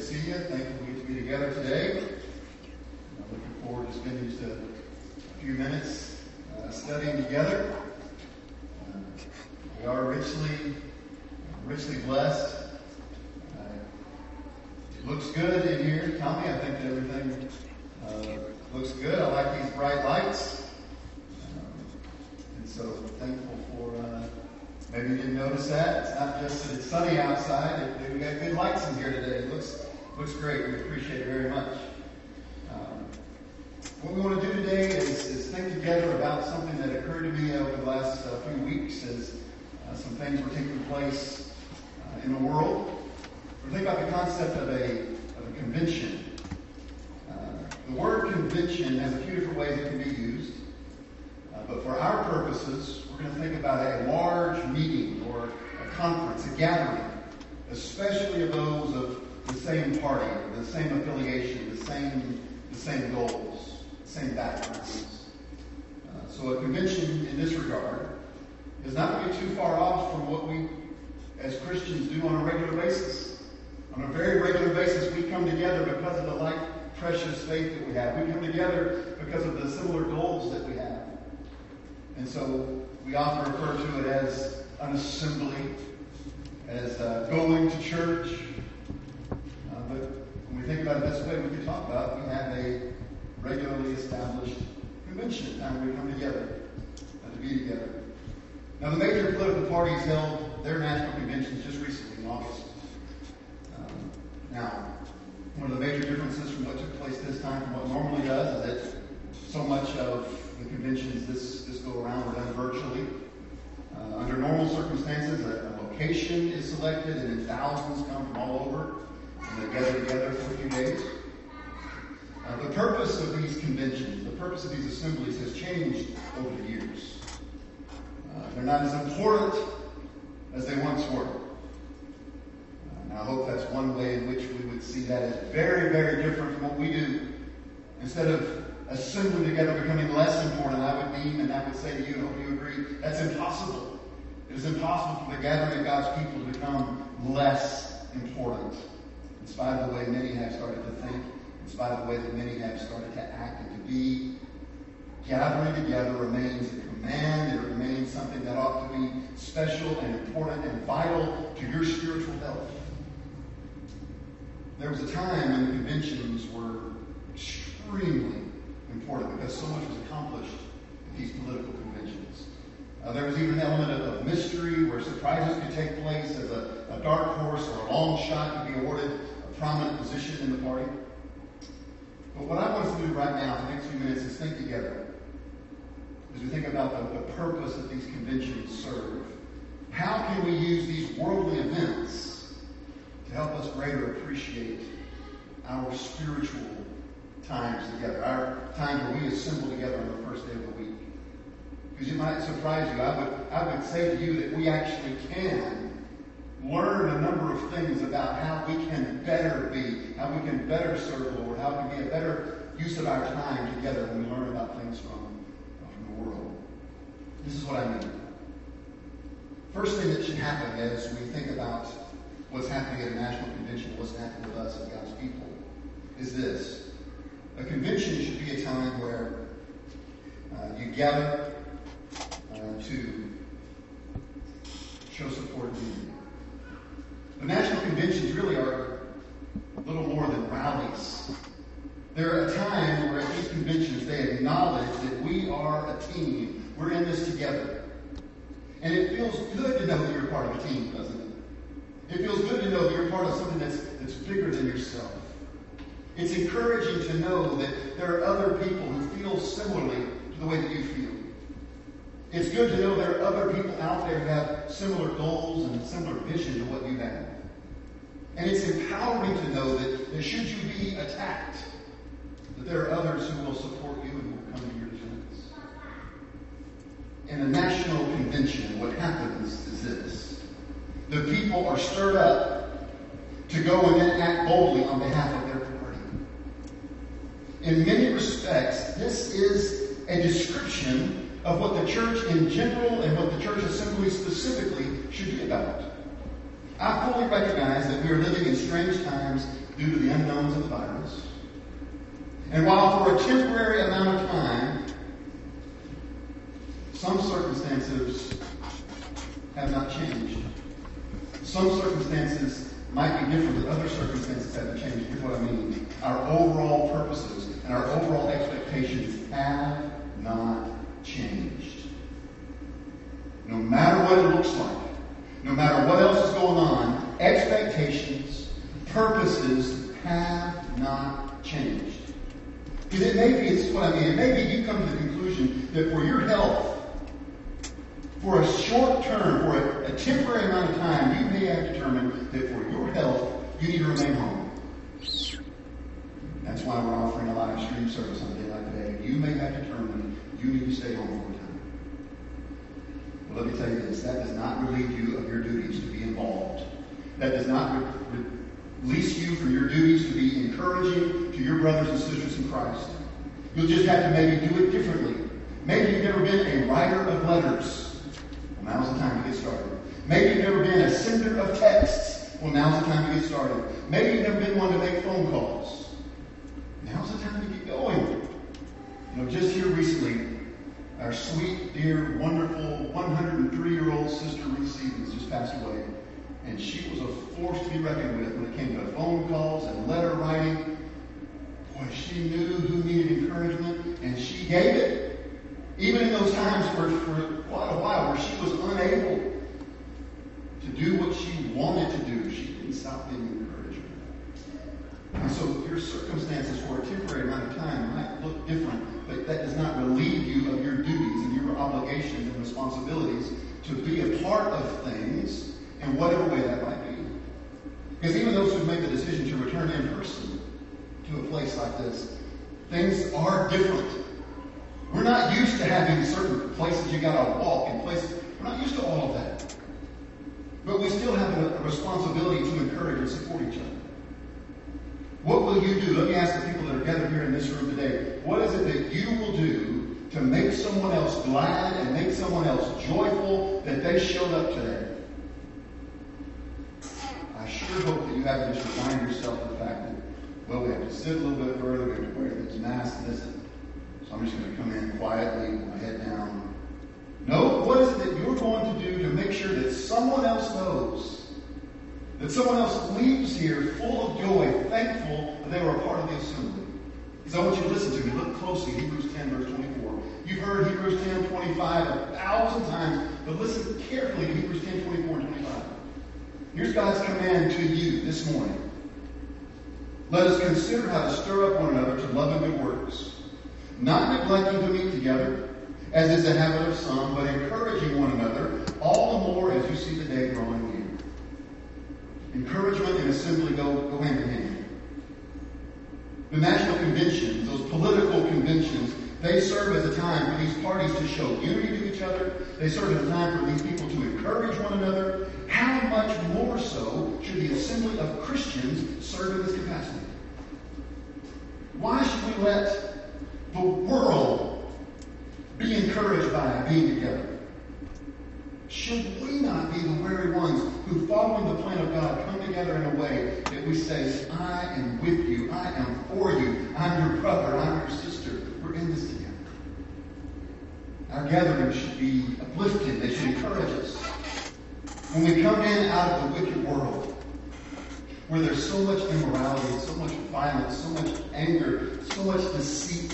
see you. Thankful we get to be together today. I'm looking forward to spending just a few minutes studying together. We are richly blessed. It looks good in here, Tommy. I think that everything looks good. I like these bright lights. And so thankful for, maybe you didn't notice that. It's not just that it's sunny outside. We got good lights in here today. It looks great. We appreciate it very much. What we want to do today is think together about something that occurred to me over the last few weeks as some things were taking place in the world. We're thinking about the concept of a convention. The word convention has a few different ways it can be used. But for our purposes, we're going to think about a large meeting or a conference, a gathering, especially of those of the same party, the same affiliation, the same goals, the same backgrounds. So a convention in this regard is not going to be too far off from what we as Christians do on a regular basis. On a very regular basis, we come together because of the like precious faith that we have. We come together because of the similar goals that we have. And so we often refer to it as an assembly, as going to church. But when we think about it this way, we can talk about we have a regularly established convention, time we come together to be together. Now, the major political parties held their national conventions just recently in August. Now, one of the major differences from what took place this time from what normally does is that so much of the conventions this go around were done virtually. Under normal circumstances, a location is selected and then thousands come from all over and they gather together for a few days. The purpose of these conventions, the purpose of these assemblies has changed over the years. They're not as important as they once were. Now, I hope that's one way in which we would see that as very, very different from what we do. Instead of assembling together becoming less important, I would mean, and I would say to you, and I hope you agree, that's impossible. It is impossible for the gathering of God's people to become less important, in spite of the way many have started to think, in spite of the way that many have started to act and to be. Gathering together remains a command. It remains something that ought to be special and important and vital to your spiritual health. There was a time when the conventions were extremely important because so much was accomplished at these political conventions. There was even an element of mystery where surprises could take place as a dark horse or a long shot could be awarded a prominent position in the party. But what I want us to do right now, for the next few minutes, is think together. As we think about the purpose that these conventions serve. How can we use these worldly events to help us greater appreciate our spiritual times together, our time where we assemble together on the first day of the week? Because it might surprise you. I would say to you that we actually can learn a number of things about how we can better be, how we can better serve the Lord, how it can be a better use of our time together when we learn about things from the world. This is what I mean. First thing that should happen as we think about what's happening at a national convention, what's happening with us as God's people, is this. A convention should be a time where you gather to show support and unity. The national conventions really are little more than rallies. They're a time where at these conventions they acknowledge that we are a team. We're in this together. And it feels good to know that you're part of a team, doesn't it? It feels good to know that you're part of something that's bigger than yourself. It's encouraging to know that there are other people who feel similarly to the way that you feel. It's good to know there are other people out there who have similar goals and similar vision to what you have. And it's empowering to know that should you be attacked, that there are others who will support you and will come to your defense. In a national convention, what happens is this. The people are stirred up to go and then act boldly on behalf of their party. In many respects, this is a description of what the church in general and what the church assembly specifically should be about. I fully recognize that we are living in strange times due to the unknowns of the virus. And while for a temporary amount of time, some circumstances have not changed. Some circumstances might be different, but other circumstances haven't changed. Here's what I mean. Our overall purposes and our overall expectations have not changed. No matter what it looks like, no matter what else is going on, expectations, purposes have not changed. Because it may be, it's what I mean, it may be you come to the conclusion that for your health, for a short term, for a temporary amount of time, you may have determined that for your health, you need to remain home. That's why we're offering a live stream service on a day like today. You may have determined you need to stay home for a time. Well, let me tell you this. That does not relieve you of your duties to be involved. That does not release you from your duties to be encouraging to your brothers and sisters in Christ. You'll just have to maybe do it differently. Maybe you've never been a writer of letters. Well, now's the time to get started. Maybe you've never been a sender of texts. Well, now's the time to get started. Maybe you've never been one to make phone calls. Now's the time to get going. You know, just here recently, our sweet, dear, wonderful 103-year-old sister Ruth Stevens just passed away. And she was a force to be reckoned with when it came to phone calls and letter writing. Boy, she knew who needed encouragement, and she gave it. Even in those times for quite a while where she was unable to do what she wanted to do, she didn't stop being encouraged. And so your circumstances for a temporary amount of time might look different, but that does not relieve you of your duties and your obligations and responsibilities to be a part of things in whatever way that might be. Because even those who've made the decision to return in person to a place like this, things are different. We're not used to having certain places you got to walk and places. We're not used to all of that. But we still have a responsibility to encourage and support each other. What will you do? Let me ask the people that are gathered here in this room today. What is it that you will do to make someone else glad and make someone else joyful that they showed up today? I sure hope that you haven't just remind yourself of the fact that, well, we have to sit a little bit further, we have to wear these masks and this. So I'm just going to come in quietly with my head down. No, what is it that you're going to do to make sure that someone else knows, that someone else leaves here full of joy, thankful that they were a part of the assembly? Because I want you to listen to me. Look closely. Hebrews 10, verse 24. You've heard Hebrews 10, 25 1,000 times, but listen carefully to Hebrews 10, 24 and 25. Here's God's command to you this morning. Let us consider how to stir up one another to love and good works, not neglecting to meet together, as is the habit of some, but encouraging one another, all the more as you see the day drawing near. Encouragement and assembly go hand in hand. The national conventions, those political conventions, they serve as a time for these parties to show unity to each other. They serve as a time for these people to encourage one another. How much more so should the assembly of Christians serve in this capacity? Why should we let the world be encouraged by being together? Should we not be the very ones who, following the plan of God, come together in a way that we say, I am with you, I am for you, I'm your brother, I'm your sister, we're in this together. Our gatherings should be uplifting, they should encourage us. When we come in out of the wicked world, where there's so much immorality, so much violence, so much anger, so much deceit,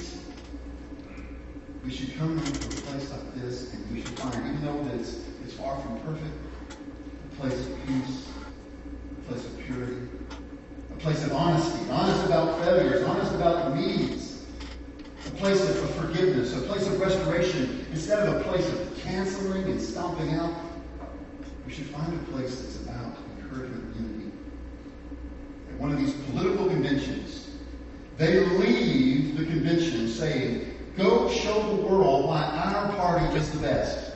we should come into a place like this and we should find, even though that it's far from perfect, a place of peace, a place of purity, a place of honesty, honest about failures, honest about needs, a place of forgiveness, a place of restoration, instead of a place of canceling and stomping out. We should find a place that's about encouragement and unity. At one of these political conventions, they leave the convention saying, go show the world why our party is the best.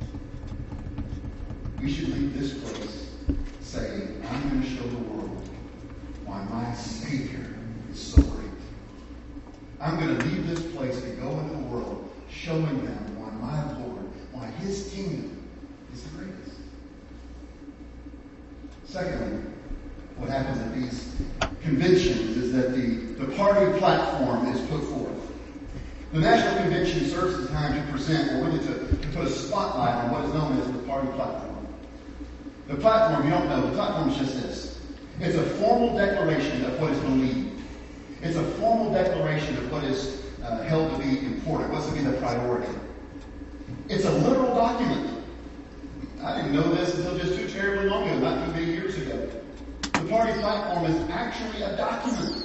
We should leave this place saying, I'm going to show the world why my Savior is so great. I'm going to leave this place to go into the world showing them why my Lord, why His kingdom is the greatest. Secondly, what happens at these conventions is that the party platform is put forth. The National Convention serves as a time to present, or really to put a spotlight on what is known as the party platform. The platform, you don't know, the platform is just this. It's a formal declaration of what is believed. It's a formal declaration of what is held to be important, what's to be the priority. It's a literal document. I didn't know this until just too terribly long ago, not too many years ago. The party platform is actually a document.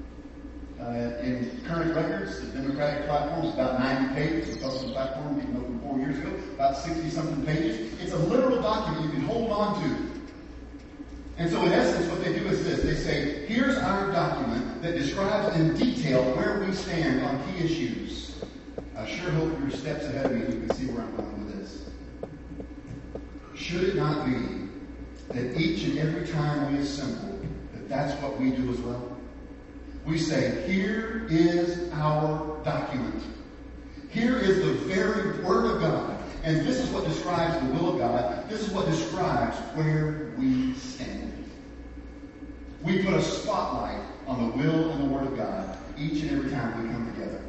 In current records, the Democratic platform is about 90 pages. The Republican platform, even opened 4 years ago, about 60-something pages. It's a literal document you can hold on to. And so in essence, what they do is this. They say, here's our document that describes in detail where we stand on key issues. I sure hope you're steps ahead of me and you can see where I'm going with this. Should it not be that each and every time we assemble, that's what we do as well? We say, here is our document. Here is the very Word of God. And this is what describes the will of God. This is what describes where we stand. We put a spotlight on the will and the Word of God each and every time we come together.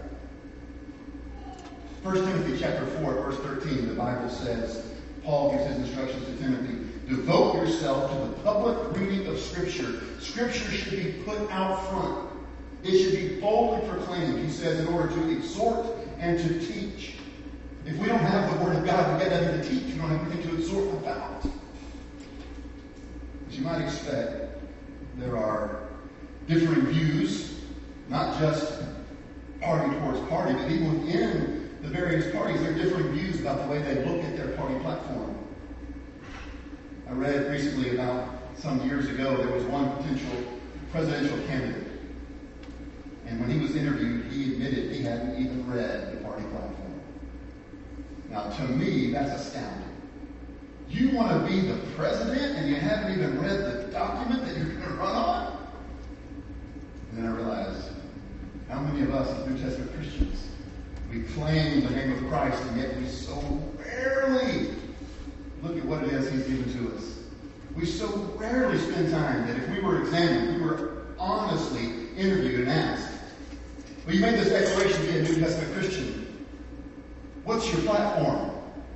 1 Timothy chapter 4, verse 13, the Bible says, Paul gives his instructions to Timothy, devote yourself to the public reading of Scripture. Scripture should be put out front. It should be boldly proclaimed, he says, in order to exhort and to teach. If we don't have the Word of God, we've got nothing to teach. We don't have anything to exhort about. As you might expect, there are differing views, not just party towards party, but even within the various parties, there are differing views about the way they look at their party platform. I read recently about some years ago, there was one potential presidential candidate. And when he was interviewed, he admitted he hadn't even read the party platform. Now, to me, that's astounding. You want to be the president and you haven't even read the document that you're going to run on? And then I realized, how many of us as New Testament Christians, we claim the name of Christ, and yet we so rarely look at what it is he's given to us. We so rarely spend time that if we were examined, we were honestly interviewed and asked, well, you made this declaration to be a New Testament Christian. What's your platform?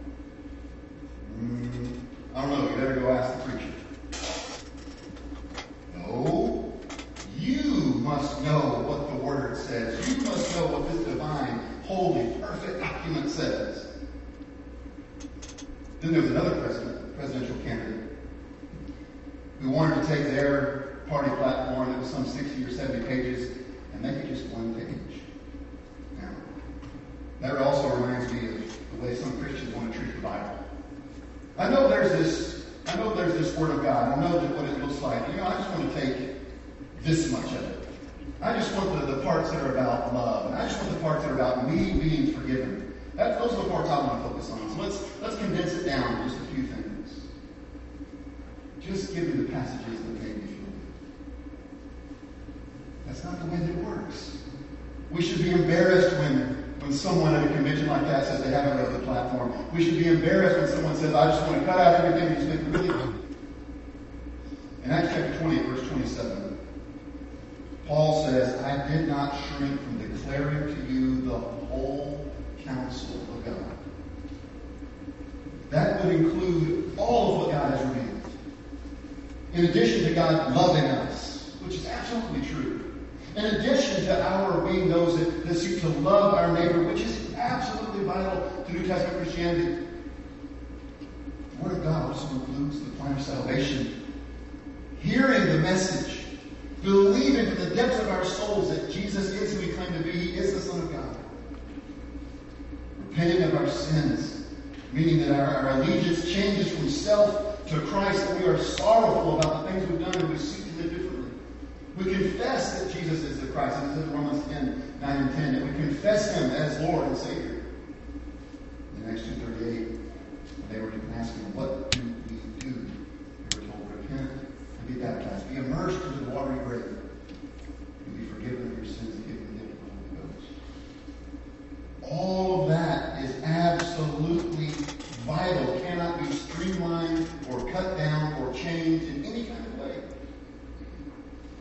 I don't know. You better go ask the preacher. No. You must know what the Word says. You must know what this divine, holy, perfect document says. Then there was another presidential candidate who wanted to take their party platform that was some 60 or 70 pages and make it just one page. Now, that also reminds me of the way some Christians want to treat the Bible. I know there's this Word of God. I know that what it looks like. I just want to take this much of it. I just want the parts that are about love. And I just want the parts that are about me being forgiven. Those are the parts I want to focus on. So let's condense it down to just a few things. Just give me the passages that make me feel good. That's not the way that it works. We should be embarrassed when someone at a convention like that says they haven't read the platform. We should be embarrassed when someone says, I just want to cut out everything and just make it really good. In Acts chapter 20, verse 27, Paul says, I did not shrink from declaring to you the whole counsel of God. That would include all of what God has revealed. In addition to God loving us, which is absolutely true. In addition to our being those that seek to love our neighbor, which is absolutely vital to New Testament Christianity. The Word of God also includes the plan of salvation. Hearing the message, believing from the depths of our souls that Jesus is who we claim to be, He is the Son of God. Repenting of our sins, meaning that our allegiance changes from self to Christ, that we are sorrowful about the things we've done and we seek to live differently. We confess that Jesus is the Christ. It says in Romans 10, 9 and 10, that we confess Him as Lord and Savior. In Acts 2:38, they were asking, what do we do? They were told, repent and be baptized. Be immersed into the watery grave. And be forgiven of your sins and given the gift of the Holy Ghost. All of that is absolutely vital. Cannot be streamlined or cut down or changed in any kind of way.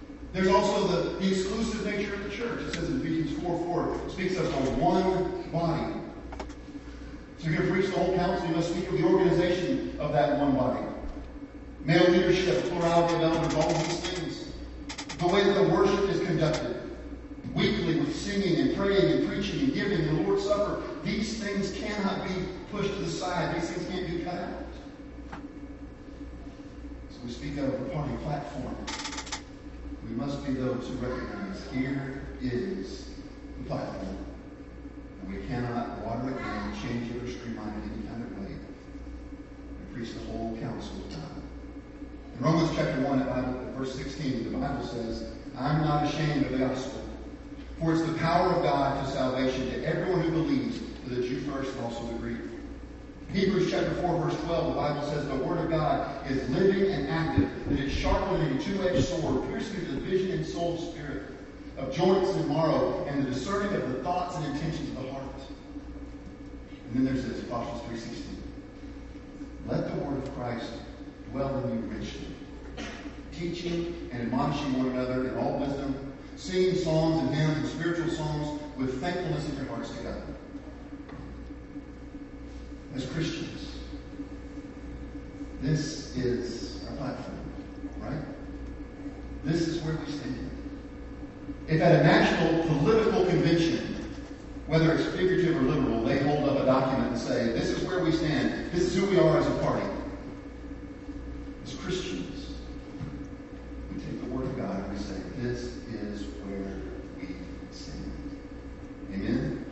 There's also the exclusive nature of the church. It says in Ephesians 4:4, it speaks of the one body. So you're going to preach the whole council, you must speak of the organization of that one body. Male leadership, plurality of elders, all of these things. The way that the worship is conducted, weekly with singing and praying and preaching and giving the Lord's Supper, these things cannot be pushed to the side. These things can't be cut out. So we speak of a party platform. We must be those who recognize here is the platform. And we cannot water it down, change it, or streamline it any kind of way. We preach the whole counsel of God. In Romans chapter 1, at verse 16, the Bible says, I'm not ashamed of the gospel, for it's the power of God to salvation to everyone who believes, to the Jew first and also the Greek. Hebrews chapter 4, verse 12, the Bible says, the Word of God is living and active, that it's sharper than a two-edged sword, piercing to the vision and soul spirit, of joints and marrow, and the discerning of the thoughts and intentions of the heart. And then there's this, Colossians 3:16. Let the word of Christ dwell in you richly, teaching and admonishing one another in all wisdom, singing psalms and hymns and spiritual songs with thankfulness in your hearts to God. As Christians, this is our platform, right? This is where we stand. If at a national political convention, whether it's figurative or literal, they hold up a document and say, this is where we stand, this is who we are as a party. As Christians, we take the Word of God and we say, this is where we stand. Amen?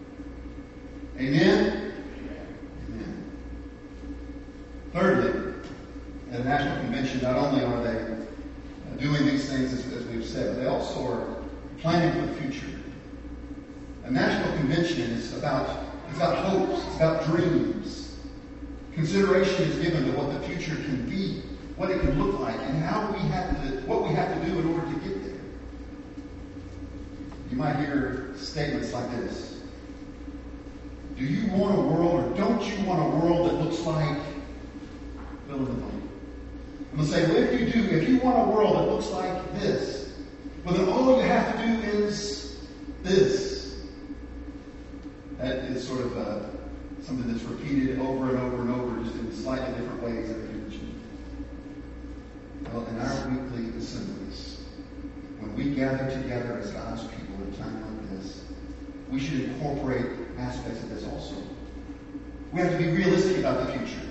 Amen? Amen. Thirdly, at a national convention, not only are they doing these things as we've said, but they also are planning for the future. A national convention is about hopes, it's about dreams. Consideration is given to what the future can be, what it can look like, and what we have to do in order to get there. You might hear statements like this. Do you want a world, or don't you want a world that looks like fill in the blank? I'm going to say, well, if you want a world that looks like this, well, then all you have to do is this. That is sort of something that's repeated over and over and over, just in slightly different ways every convention. Well, in our weekly assemblies, when we gather together as God's people at a time like this, we should incorporate aspects of this also. We have to be realistic about the future.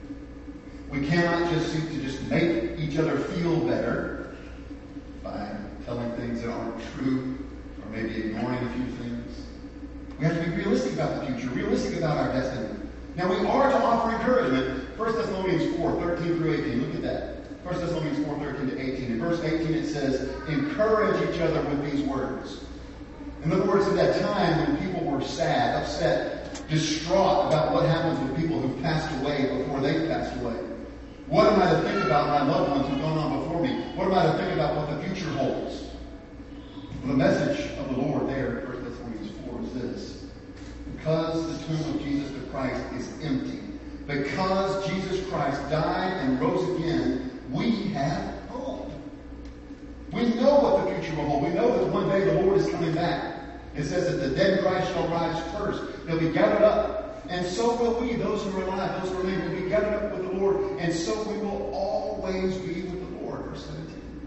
We cannot just seek to just make each other feel better by telling things that aren't true or maybe ignoring a few things. We have to be realistic about the future, realistic about our destiny. Now, we are to offer encouragement. 1 Thessalonians 4, 13 through 18. Look at that. 1 Thessalonians 4, 13 to 18. In verse 18 it says, encourage each other with these words. In other words, at that time when people were sad, upset, distraught about what happens with people who've passed away before they've passed away. What am I to think about my loved ones who've gone on before me? What am I to think about what the future holds? Well, the message of the Lord there in 1 Thessalonians 4 is this. Because the tomb of Jesus the Christ is empty, because Jesus Christ died and rose again, we have hope. We know what the future will hold. We know that one day the Lord is coming back. It says that the dead in Christ shall rise first. They'll be gathered up. And so will we, those who are alive, those who remain, will be gathered up with the Lord. And so we will always be with the Lord. Verse 17.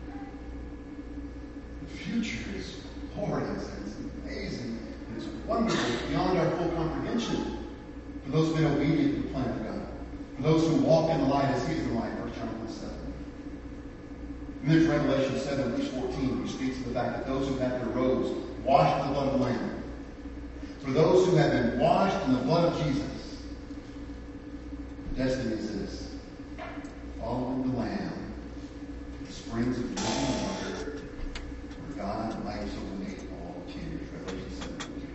The future is glorious and it's amazing and it's wonderful beyond our full comprehension for those who've been obedient to the plan of God. For those who walk in the light as He is in the light. 1 John 1:7. And there's Revelation 7, verse 14, which speaks of the fact that those who have their robes washed in the blood of the Lamb. For those who have been washed in the blood of Jesus, the destiny is this. Following the Lamb, the springs of living water, where God wipes away all tears. Revelation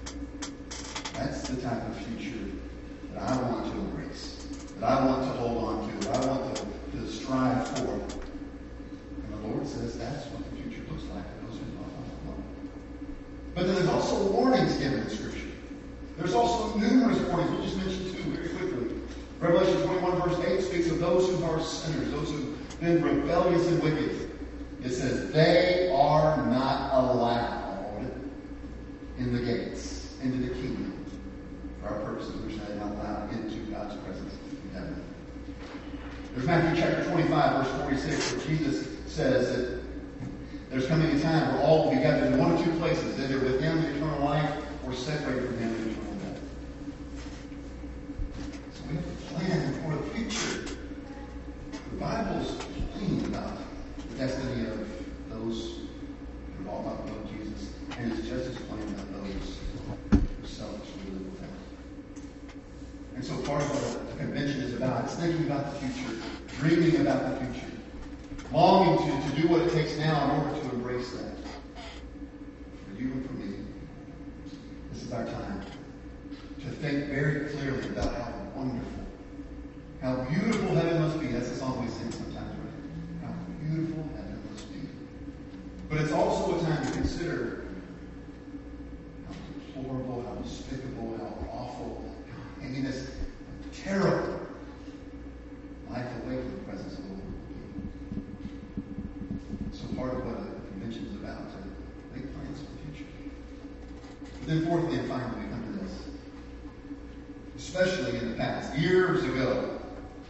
7. That's the type of future that I want to embrace, that I want to hold on to, that I want to strive for. And the Lord says that's what the future looks like for those who love the Lord. But then there's also warnings given in Scripture. There's also numerous warnings. We'll just mention two very quickly. Revelation 21 verse 8 speaks of those who are sinners, those who've been rebellious and wicked. It says, they are not allowed in the gates, into the kingdom. For our purposes, we're saying not allowed into God's presence in heaven. There's Matthew chapter 25, verse 46, where Jesus says that there's coming a time where all will be gathered in one of two places, either with him in eternal life or separated from him in eternal death. So we have to plan for the future. The Bible's plain about the destiny of those who are all about the Lord Jesus, and it's just as plain about those who selfishly live without. And so part of what the convention is about is thinking about the future, dreaming about the future, longing to do what it takes now in order to embrace that. For you and for me, this is our time to think very clearly about how wonderful, how beautiful heaven must be. That's the song we sing sometimes, right? How beautiful heaven must be. But it's also a time to consider how deplorable, how despicable, how awful, how heinous, terrible life away from the presence of the Lord. So part of what the convention is about, to make plans for the future. But then fourthly and finally, we come to this. Especially in the past, years ago,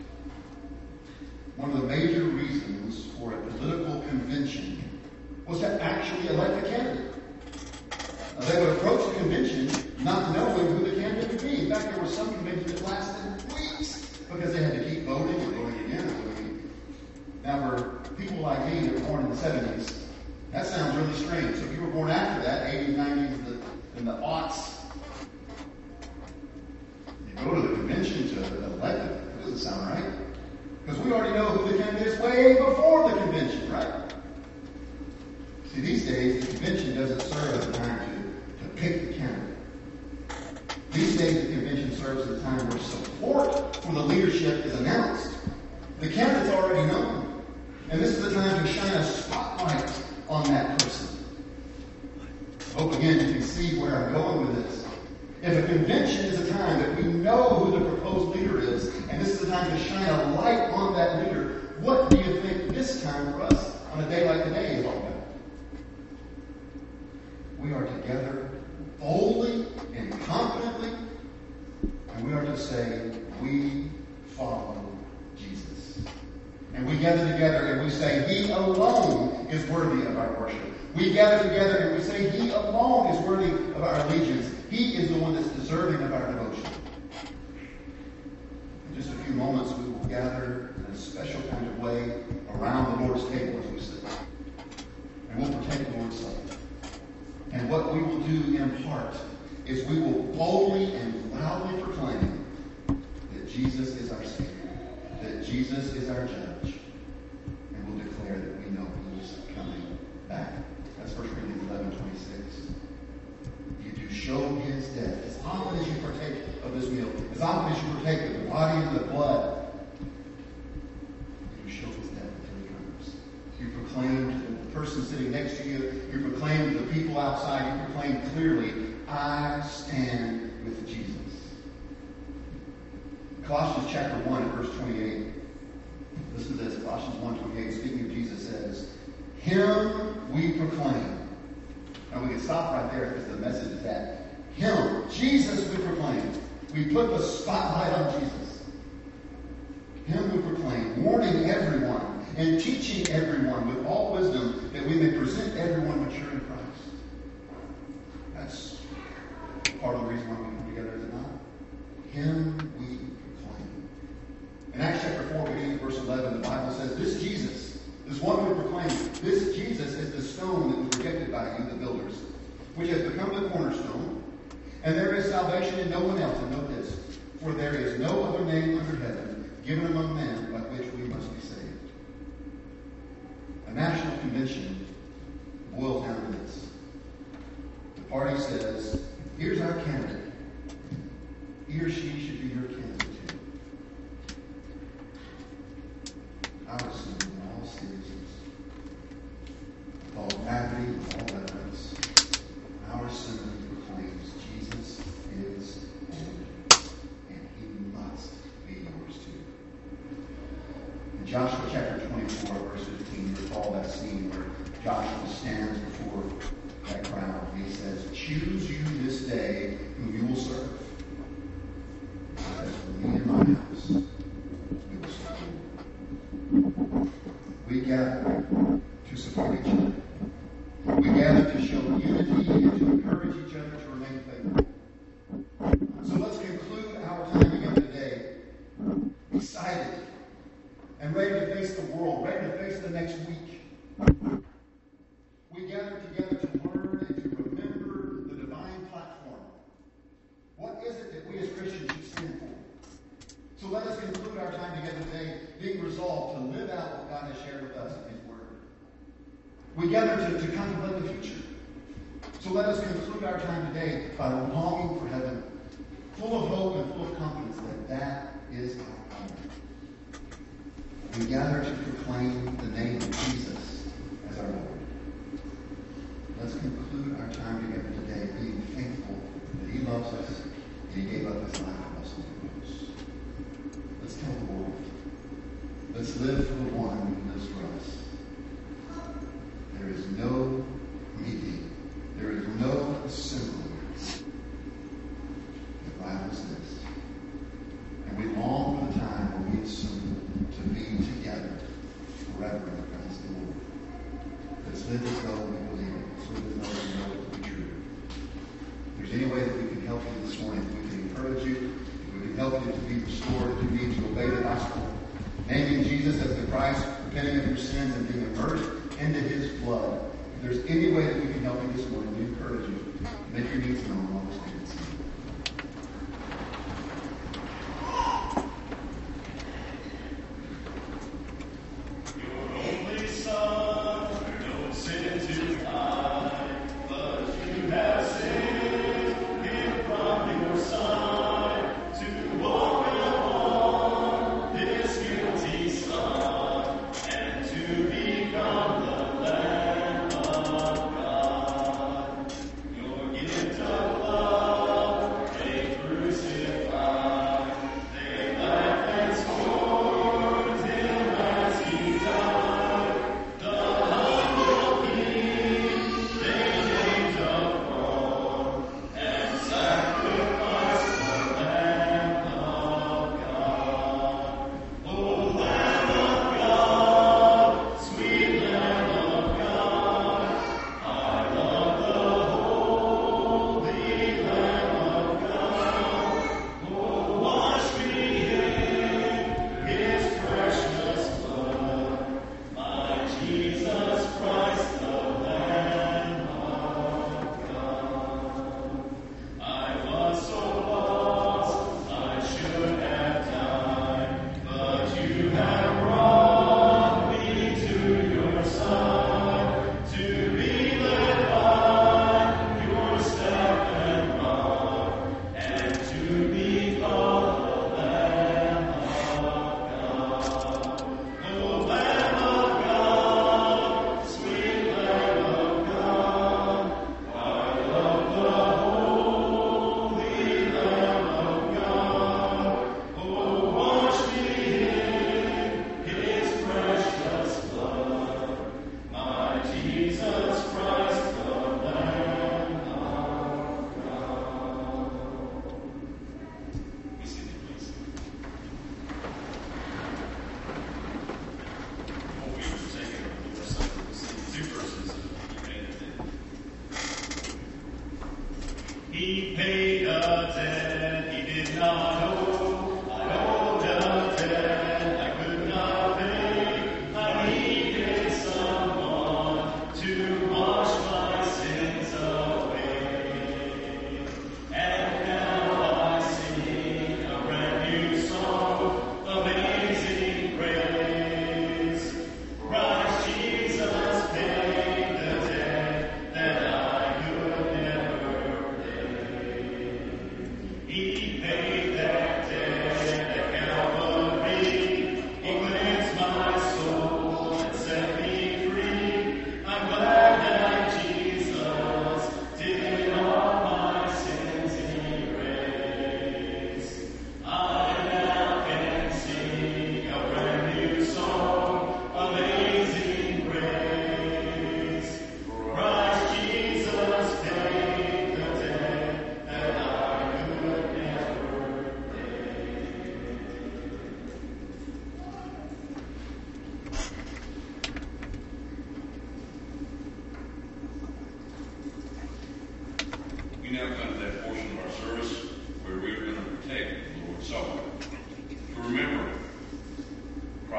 one of the major reasons for a political convention was to actually elect a candidate. They would approach the convention not knowing who the candidate would be. In fact, there were some conventions that lasted weeks because they had to keep voting and voting again and voting again. Now, for people like me that were born in the 70s, that sounds really strange. So if you were born after that, 80s, 90s, and the aughts, you go to the convention to elect it. That doesn't sound right. Because we already know who the candidate is way before the convention, right? See, these days, the convention doesn't serve as a time to pick the candidate. These days, the convention serves as a time where support for the leadership is announced. The candidate's already known. And this is the time to shine a spotlight on that person. I hope, again, you can see where I'm going with this. If a convention is a time that we know who the proposed leader is, and this is the time to shine a light on that leader, what do you think this time for us on a day like today is all about? We are together boldly and confidently, and we are to say, we follow Jesus. And we gather together and we say, He alone is worthy of our worship. We gather together and we say, He alone is worthy of our allegiance. He is the one that's deserving of our devotion. In just a few moments, we will gather in a special kind of way around the Lord's table as we sit. And we'll partake the Lord's Supper. And what we will do in part is we will boldly and loudly proclaim that Jesus is our Savior, that Jesus is our Judge, and we'll declare that we know He is coming back. That's 1 Corinthians 11:26. You do show His death. As often as you partake of this meal, as often as you partake of the body and the blood, you show His death until He comes. You proclaim to the person sitting next to you, you proclaim to the people outside, you proclaim clearly, I stand with Jesus. Colossians chapter 1 and verse 28. Listen to this. Colossians 1:28, speaking of Jesus, says, Him we proclaim. Now we can stop right there because the message is that Him, Jesus we proclaim. We put the spotlight on Jesus. Him we proclaim, warning everyone and teaching everyone with all wisdom that we may present everyone mature in Christ. That's part of the reason why we come together, is it not? Him we proclaim. In Acts chapter 4, beginning at verse 11, the Bible says, this Jesus, this one we proclaim, this Jesus is the stone that was rejected by you, the builders, which has become the cornerstone. And there is salvation in no one else. And note this, for there is no other name under heaven given among men by which we must be saved. A national convention boils down to this. The party says, here's our candidate. He or she should be your candidate too. Our sin in all seriousness, with all gravity, with all reverence, our sin proclaims Jesus is Lord, and He must be yours too. And Joshua chapter 24, verse 15, you recall that scene where Joshua stands before that crowd and he says, "Choose you this day whom you will serve." He says, "For me and my house, we will serve you." We gather to support each other. We gather to show unity and to encourage each other to remain faithful. So let's conclude our time together today excited and ready to face the world, ready to face the next week. We gather together to learn and to remember the divine platform. What is it that we as Christians should stand for? So let us conclude our time together today being resolved to live out what God has shared with us in His Word. We gather to contemplate the future. So let us conclude our time today by longing for heaven, full of hope and full of confidence that is our home. We gather to proclaim the name of Jesus as our Lord. Let's conclude our time together today being thankful that He loves us and He gave up His life for us on the cross. Let's tell the world. Let's live for the one who lives for us. There is no meeting. There is no assembly that rivals this. And we long for the time when we assemble to be together forever in the presence of the Lord. Let's live as though we believe it. Let's live as though we know it to be true. If there's any way that we can help you this morning, if we can encourage you, if we can help you to be restored, if you need to obey the gospel, naming Jesus as the Christ, repenting of your sins, and being immersed into His blood. If there's any way that we can help you this morning, we encourage you to make your needs known while we're standing. He paid a debt he did not owe. I owed a debt I could not pay. I needed someone to wash my sins away. And now I sing a brand new song, Amazing Grace. Christ Jesus paid the debt that I could never pay. He paid that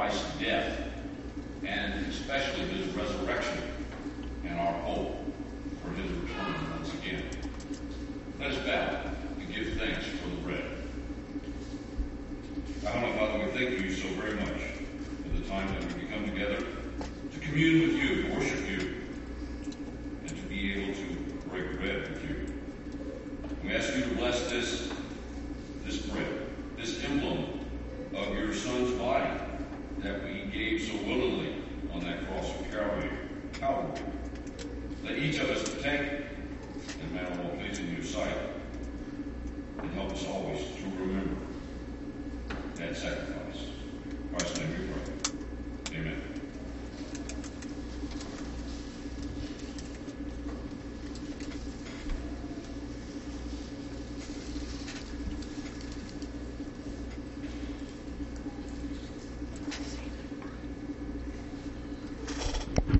Christ's death, and especially his resurrection and our hope for his return once again. Let us bow and give thanks for the bread. Heavenly Father, we thank you so very much for the time that we can come together to commune with you, to worship you, and to be able to break bread with you. We ask you to bless this bread, this emblem of your Son's body that we gave so willingly on that cross of Calvary. Let each of us take in a manner more pleasing in your sight, and help us always to remember that sacrifice.